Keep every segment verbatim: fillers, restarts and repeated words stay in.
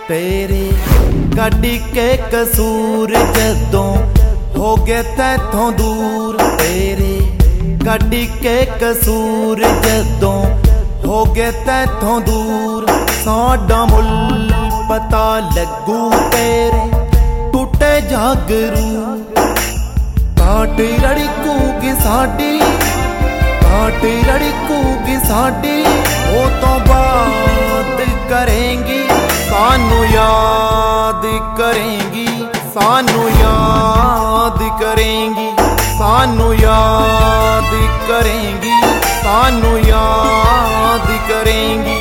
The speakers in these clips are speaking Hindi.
तेरे कड्डी के कसूर जदों हो गए तैथों दूर। तेरे कड्डी के कसूर जदों हो गए तैथों दूर। साडा मुल पता लगू तेरे टूटे जागरू। काट रड़कूगी साडी काट रड़कूगी साडी वो तो बात करेंगी सानू याद करेंगी सानू याद करेंगी सानू याद करेंगी सानू याद करेंगी।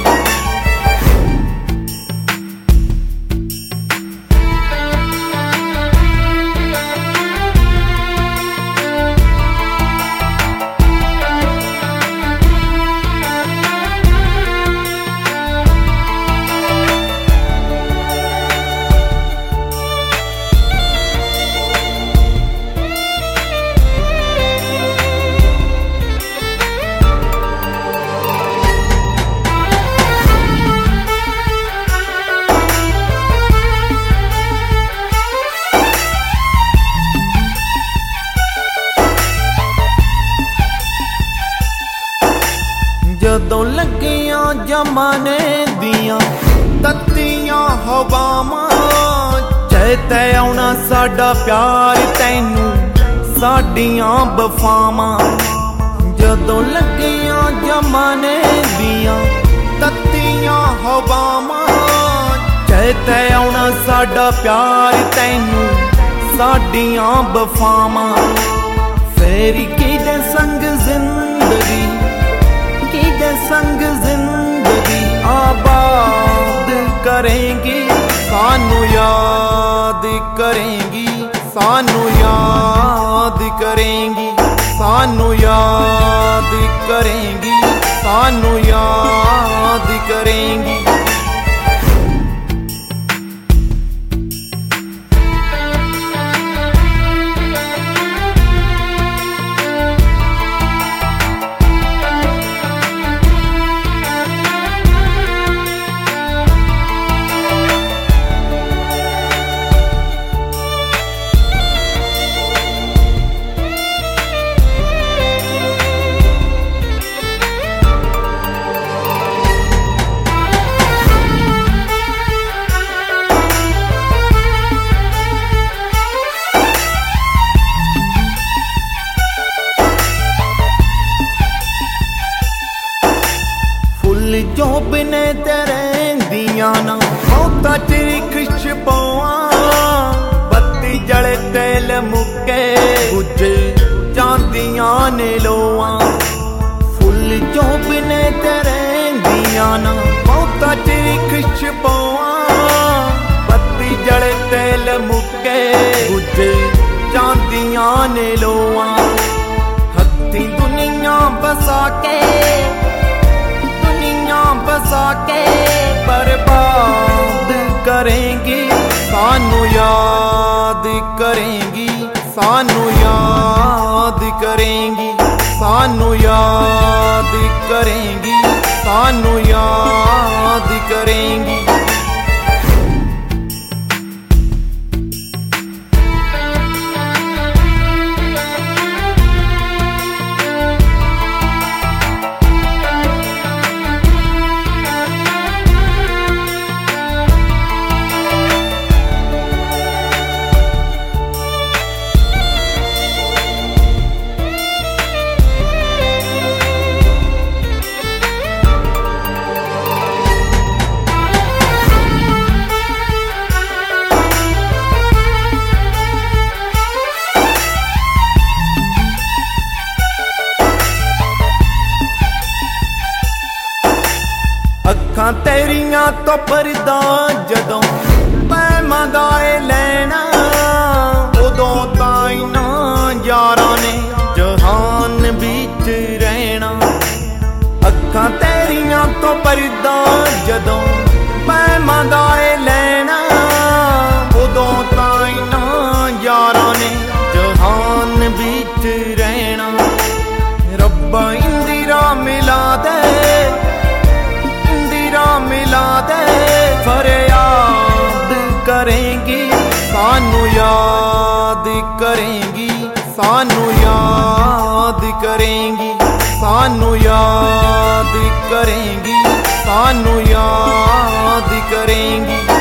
जदों लगियां जमाने दियां तत्तियां हवावां चेते आउणा साडा प्यार तैनू साडियां वफावां। जदों लगियां जमाने दियां तत्तियां हवावां चेते आउणा साडा प्यार तैनू साडियां वफावां। फेरी किदे संग जिंदगी किदे संग जिंदगी आबाद करेंगी सानू याद करेंगी सानू याद करेंगी सानू याद करेंगी सानू याद करेंगी। जो बिने तेरे दियां ना मौता चिरी खुशबुआ बत्ती जले तेल मुके बुझे चांदियां ने लोआ। फुल जो बिने तेरे दियां ना मौता चिरी खुशबुआ बत्ती जले तेल मुके बुझे चांदियां ने लोआ। हत्थी दुनिया बसा के बसा के बर्बाद करेंगी सानू याद करेंगी सानू याद करेंगी सानू याद करेंगी सानू याद करेंगी। अखां तेरियां तो परदा जदों पैमां दा लैना उदों ताई ना यारां ने जहान बिच रहना। अखां तेरियां तो परदा जदों पैमां दा लैना उदों ताई ना यारां ने जहान बिच रहना। रब्बा इंदिरा मिला दे मिला दे फरियाद करेंगी, सानू याद करेंगी, सानू याद करेंगी, सानू याद करेंगी।